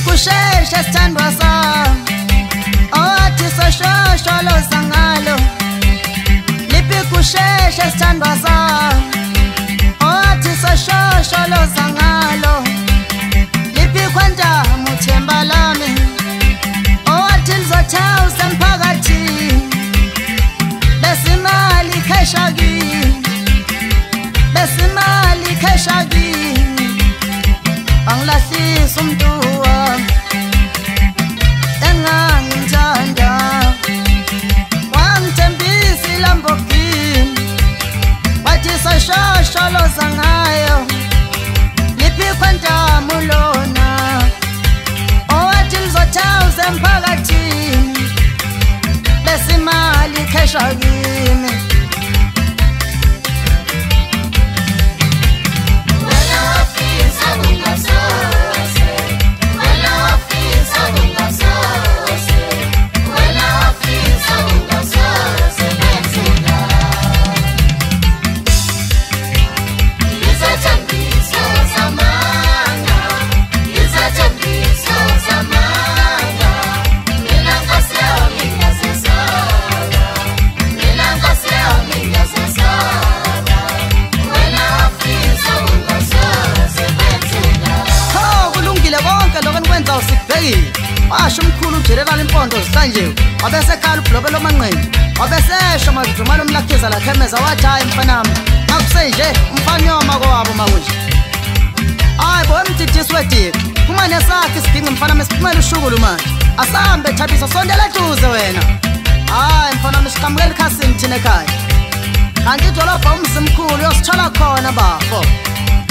kusheshe sithandwa sami owathi soshosho sangalo liphi kusheshe sithandwa sami owathi soshosho sangalo liphi kwenta muthemba lami owathi lizothawusa emphakathini besimali khesha kimi angilahlisa umuntu wami engangithanda wangithembisa iLamborghini wathi soshosho zangayo liphi kwenta mulona owathi lizothawusa emphakathini besimali khesha kimi washo umkhulu uJenerali Impondo Zihlanjiwe wabesekhala uBlobelo Manqeni wabesesho mazidumala umlakhiza la Khemeza wathi hayi mfanami akusenje umfanyoma kwabo makunje hayi bo emthithisi wediki kuma nesakhe isigingqi mfanami esiphumela ushukulu manje asambe Thabiso sondela eduze wena hayi mfanami siqhamukela ikhasini thina ekhaya kanti idolobha umzimkhulu yosithola khona bafo